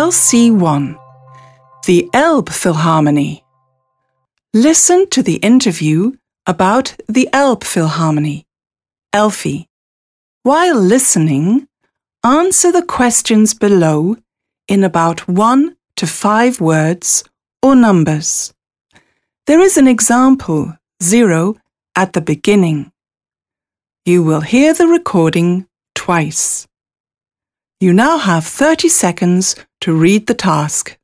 LC1, the Elbphilharmonie. Listen to the interview about the Elbphilharmonie, Elfi. While listening, answer the questions below in about 1 to 5 words or numbers. There is an example, 0, at the beginning. You will hear the recording twice. You now have 30 seconds to read the task.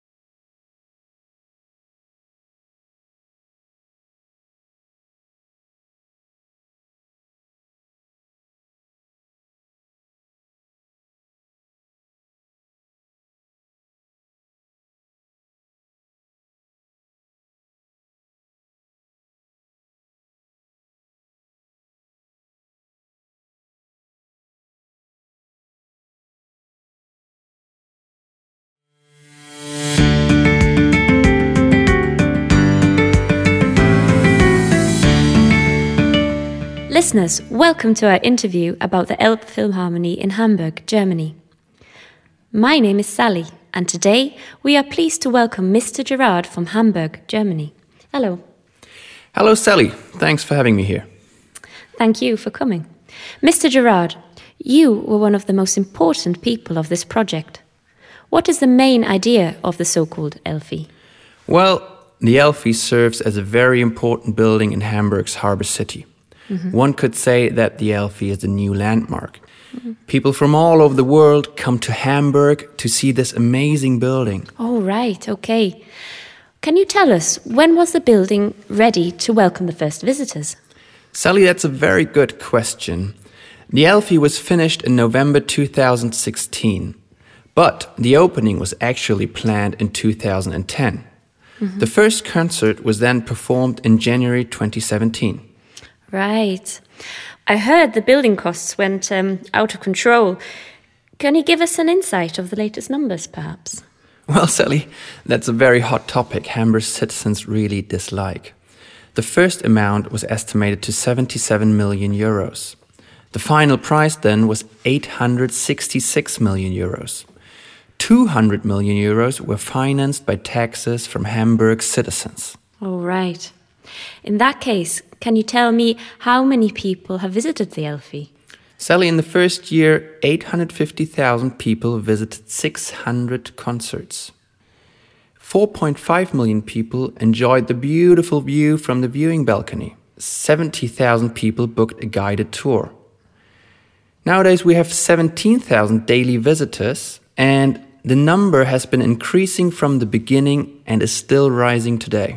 Listeners, welcome to our interview about the Elbphilharmonie in Hamburg, Germany. My name is Sally, and today we are pleased to welcome Mr. Gerard from Hamburg, Germany. Hello. Hello, Sally. Thanks for having me here. Thank you for coming. Mr. Gerard, you were one of the most important people of this project. What is the main idea of the so-called Elfi? Well, the Elfi serves as a very important building in Hamburg's harbor city. One could say that the Elfi is a new landmark. People from all over the world come to Hamburg to see this amazing building. Oh, right, okay. Can you tell us, when was the building ready to welcome the first visitors? Sally, that's a very good question. The Elfi was finished in November 2016, but the opening was actually planned in 2010. The first concert was then performed in January 2017. Right. I heard the building costs went out of control. Can you give us an insight of the latest numbers, perhaps? Well, Sally, that's a very hot topic Hamburg's citizens really dislike. The first amount was estimated to 77 million euros. The final price then was 866 million euros. 200 million euros were financed by taxes from Hamburg's citizens. Oh, right. In that case, can you tell me how many people have visited the Elfi? Sally, in the first year, 850,000 people visited 600 concerts. 4.5 million people enjoyed the beautiful view from the viewing balcony. 70,000 people booked a guided tour. Nowadays, we have 17,000 daily visitors, and the number has been increasing from the beginning and is still rising today.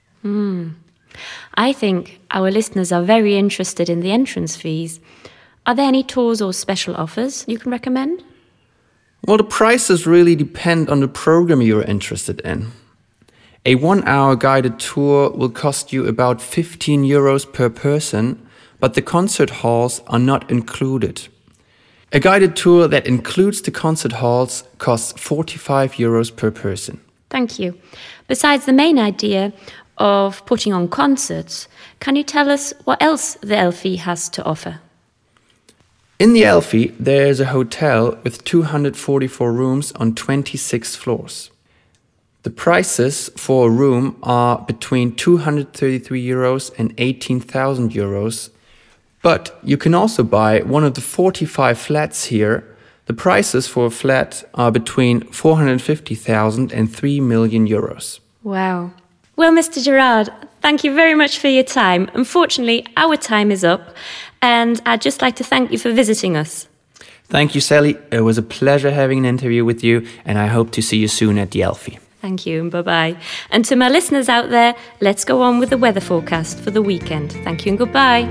I think our listeners are very interested in the entrance fees. Are there any tours or special offers you can recommend? Well, the prices really depend on the program you're interested in. A 1-hour guided tour will cost you about 15 euros per person, but the concert halls are not included. A guided tour that includes the concert halls costs 45 euros per person. Thank you. Besides the main idea of putting on concerts, can you tell us what else the Elfi has to offer? In the Elfi, there is a hotel with 244 rooms on 26 floors. The prices for a room are between 233 euros and 18,000 euros. But you can also buy one of the 45 flats here. The prices for a flat are between 450,000 and 3 million euros. Wow. Well, Mr. Gerard, thank you very much for your time. Unfortunately, our time is up, and I'd just like to thank you for visiting us. Thank you, Sally. It was a pleasure having an interview with you, and I hope to see you soon at the Elfi. Thank you, and bye-bye. And to my listeners out there, let's go on with the weather forecast for the weekend. Thank you and goodbye.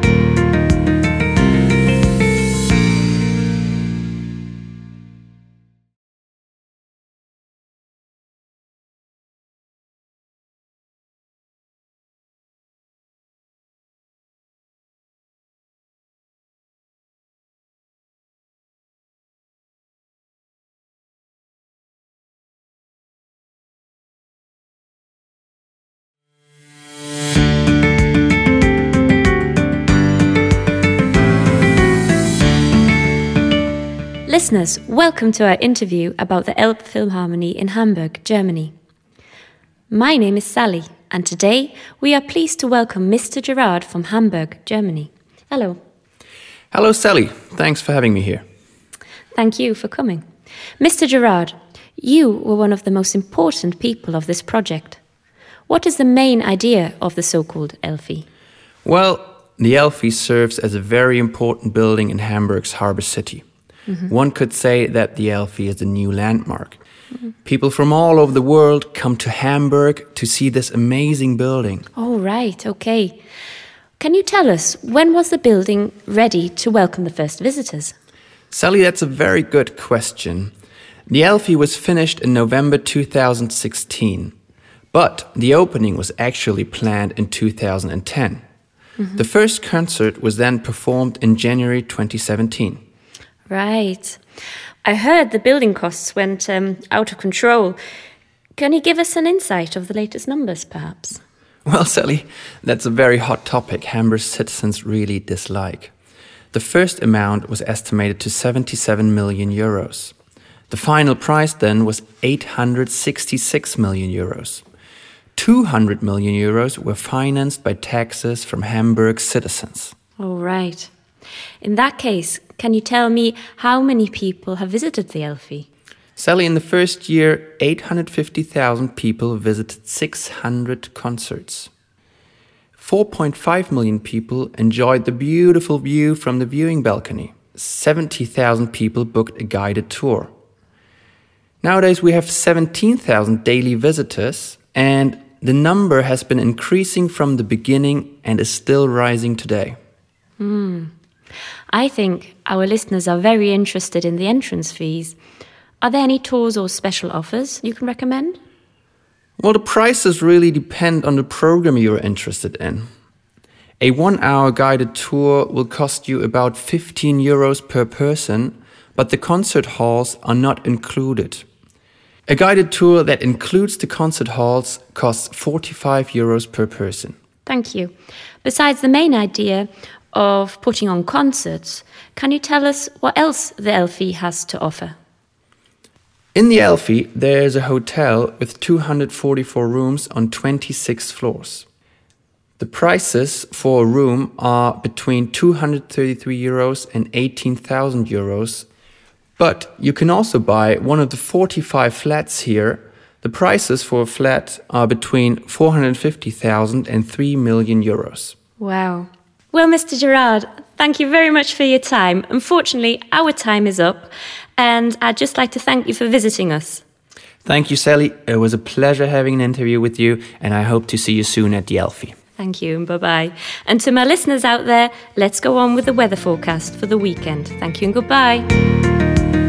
Listeners, welcome to our interview about the Elbphilharmonie in Hamburg, Germany. My name is Sally, and today we are pleased to welcome Mr. Gerard from Hamburg, Germany. Hello. Hello, Sally. Thanks for having me here. Thank you for coming. Mr. Gerard, you were one of the most important people of this project. What is the main idea of the so-called Elfi? Well, the Elfi serves as a very important building in Hamburg's harbor city. One could say that the Elfi is a new landmark. People from all over the world come to Hamburg to see this amazing building. Oh, right, okay. Can you tell us, when was the building ready to welcome the first visitors? Sally, that's a very good question. The Elfi was finished in November 2016, but the opening was actually planned in 2010. The first concert was then performed in January 2017. Right. I heard the building costs went out of control. Can you give us an insight of the latest numbers, perhaps? Well, Sally, that's a very hot topic Hamburg's citizens really dislike. The first amount was estimated to 77 million euros. The final price then was 866 million euros. 200 million euros were financed by taxes from Hamburg's citizens. Oh, right. In that case, can you tell me how many people have visited the Elfi? Sally, in the first year, 850,000 people visited 600 concerts. 4.5 million people enjoyed the beautiful view from the viewing balcony. 70,000 people booked a guided tour. Nowadays, we have 17,000 daily visitors, and the number has been increasing from the beginning and is still rising today. I think our listeners are very interested in the entrance fees. Are there any tours or special offers you can recommend? Well, the prices really depend on the program you're interested in. A 1-hour guided tour will cost you about 15 euros per person, but the concert halls are not included. A guided tour that includes the concert halls costs 45 euros per person. Thank you. Besides the main idea of putting on concerts, can you tell us what else the Elfi has to offer? In the Elfi, there's a hotel with 244 rooms on 26 floors. The prices for a room are between 233 euros and 18,000 euros. But you can also buy one of the 45 flats here. The prices for a flat are between 450,000 and 3 million euros. Wow. Well, Mr. Gerard, thank you very much for your time. Unfortunately, our time is up, and I'd just like to thank you for visiting us. Thank you, Sally. It was a pleasure having an interview with you, and I hope to see you soon at the Elfi. Thank you, and bye-bye. And to my listeners out there, let's go on with the weather forecast for the weekend. Thank you and goodbye.